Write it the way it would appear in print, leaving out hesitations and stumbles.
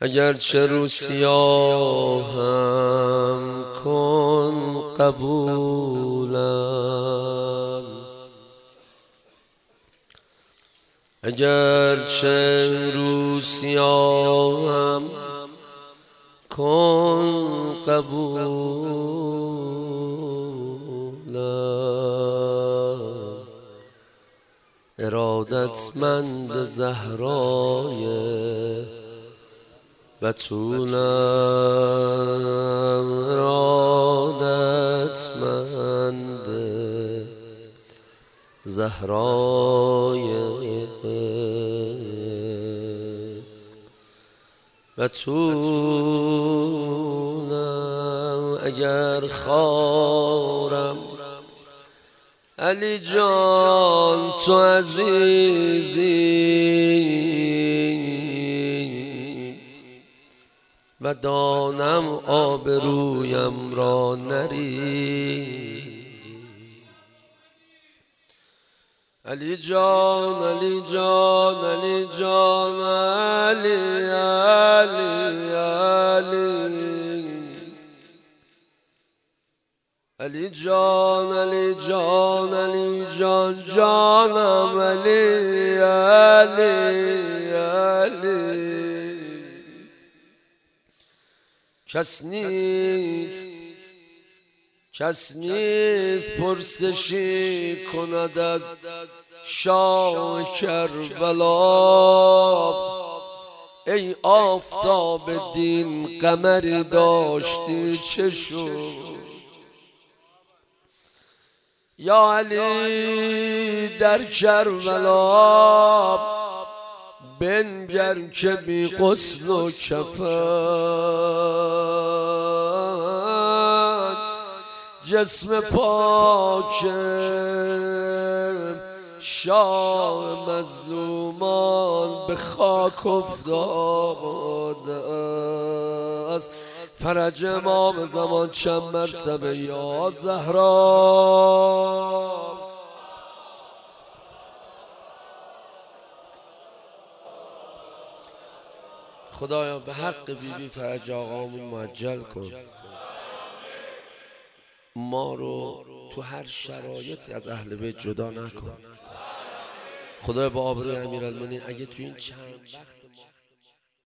اگرچه رو سیاهم کن قبولم، اگرچه رو سیاهم کن قبولم. ارادتمند زهرای بتولم، ارادتمند زهرای بتولم. اگر خارم علی جان تو عزیزی، و دانم آبرویم را نریزی. علی جان علی جان علی جان علی علی علی جان علی جان علی جان جانم علی علی. کس نیست پرسشی کند از شاه کربلا. ای آفتاب دین قمری داشتی چه شد؟ یا علی در کربلا بنگر که بی غسل و کفن جسم پاک شاه مظلومان به خاک افتاده است. فرج امام زمان چند مرتبه یا زهرا. خدایا به حق بیبی فرج آقامون معجل کن. ما رو تو هر شرایطی از اهل بیت جدا نکن. خدایا با آبروی امیرالمومنین اگه تو این چند وقت